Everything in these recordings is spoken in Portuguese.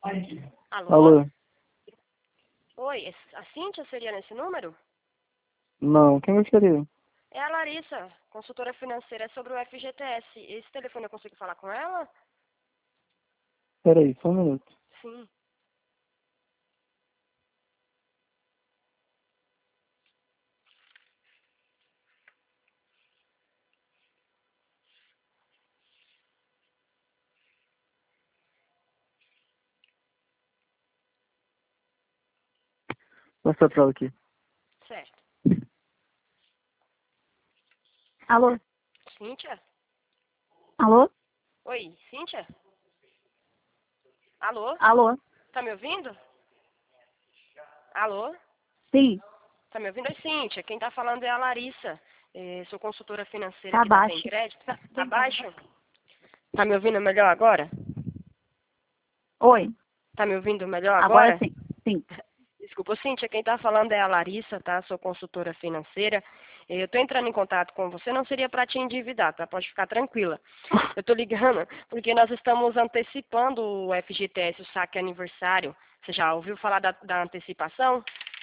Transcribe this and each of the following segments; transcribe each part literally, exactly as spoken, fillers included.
Alô? Alô? Oi, a Cíntia seria nesse número? Não, quem gostaria? É a Larissa, consultora financeira, é sobre o F G T S. Esse telefone eu consigo falar com ela? Peraí, só um minuto. Sim. Mostra pra ela aqui. Certo. Alô? Cíntia? Alô? Oi, Cíntia? Alô? Alô? Tá me ouvindo? Alô? Sim, Tá me ouvindo? Oi, Cíntia. Quem tá falando é a Larissa. É, sou consultora financeira tá aqui da Tem baixo. Crédito. Tá baixo? Tá me ouvindo melhor agora? Oi, Tá me ouvindo melhor agora agora? sim. Sim. Desculpa, Cíntia, quem está falando é a Larissa, tá? Sou consultora financeira. Eu estou entrando em contato com você, não seria para te endividar, tá? Pode ficar tranquila. Eu estou ligando porque nós estamos antecipando o F G T S, o saque aniversário. Você já ouviu falar da, da antecipação?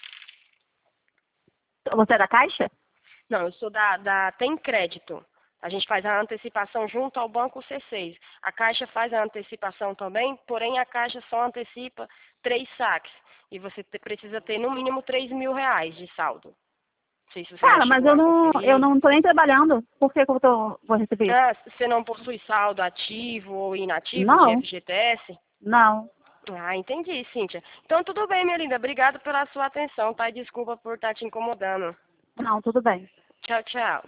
Você é da Caixa? Não, eu sou da, da Tem Crédito. A gente faz a antecipação junto ao Banco C seis. A Caixa faz a antecipação também, porém a Caixa só antecipa três saques. E você te- precisa ter no mínimo três mil reais de saldo. Não sei se você já Cara, mas chegou eu a não, eu conferir. não tô nem trabalhando. Por que, que eu tô, vou receber? Ah, você não possui saldo ativo ou inativo de Não, F G T S? não. Ah, entendi, Cíntia. Então tudo bem, minha linda. Obrigado pela sua atenção, tá? E desculpa por estar te incomodando. Não, tudo bem. Tchau, tchau.